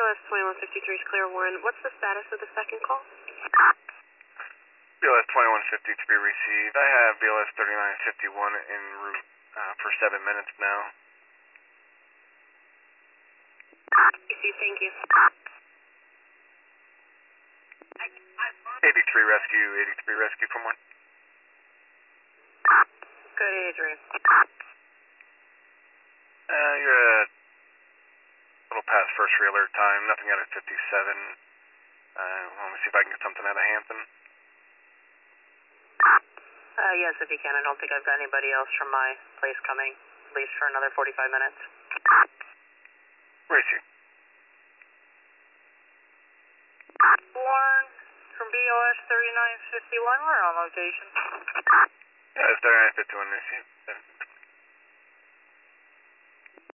BLS 2153 is clear, Warren. What's the status of the second call? BLS 2153 received. I have BLS 3951 en route for 7 minutes now. Received, thank you. 83 rescue, 83 rescue from one. Good, 83. You're a little past first re-alert time, nothing out of 57. Let me see if I can get something out of Hampton. Yes, if you can. I don't think I've got anybody else from my place coming, at least for another 45 minutes. Where is he? Warren from BLS 3951, we're on location. Yeah, it's 3951 received.